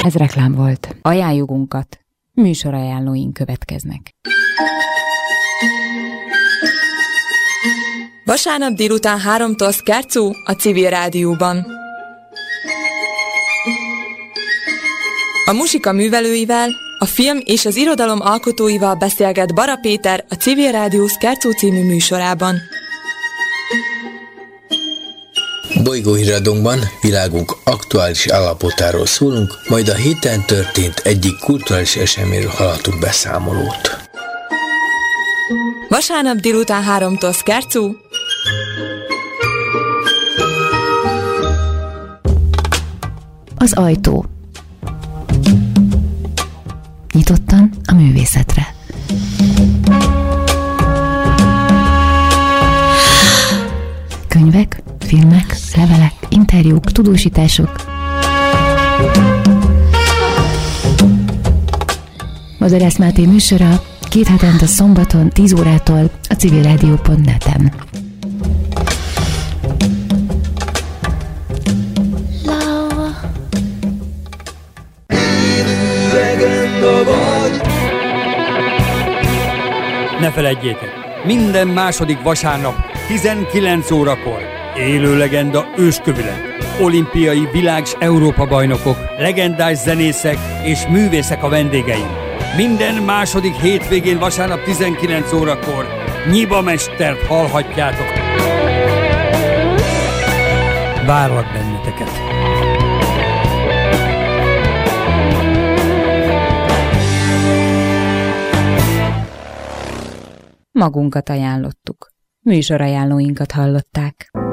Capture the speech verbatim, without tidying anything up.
Ez reklám volt. Ajánljugunkat. Műsorajánlóink következnek. Vasárnap délután háromtól Skercó a Civil Rádióban. A muzsika művelőivel, a film és az irodalom alkotóival beszélget Bara Péter a Civil Rádió Skercó című műsorában. Bolygóhíradónkban világunk aktuális állapotáról szólunk, majd a héten történt egyik kulturális eseményről hallhatunk beszámolót. Vasárnap délután háromtól Skercó. Az ajtó. Nyitottan a művészetre. Könyvek, filmek, levelek, interjúk, tudósítások. Mazarász Máté műsora két hetente szombaton tíz órától a civilrádió pont net-en. Ne feledjétek, minden második vasárnap tizenkilenc órakor élő legenda őskövület, olimpiai világ- s Európa-bajnokok, legendás zenészek és művészek a vendégeim. Minden második hétvégén vasárnap tizenkilenc órakor Nyiba Mestert hallhatjátok. Várlak benneteket! Magunkat ajánlottuk. Műsorajánlóinkat hallották.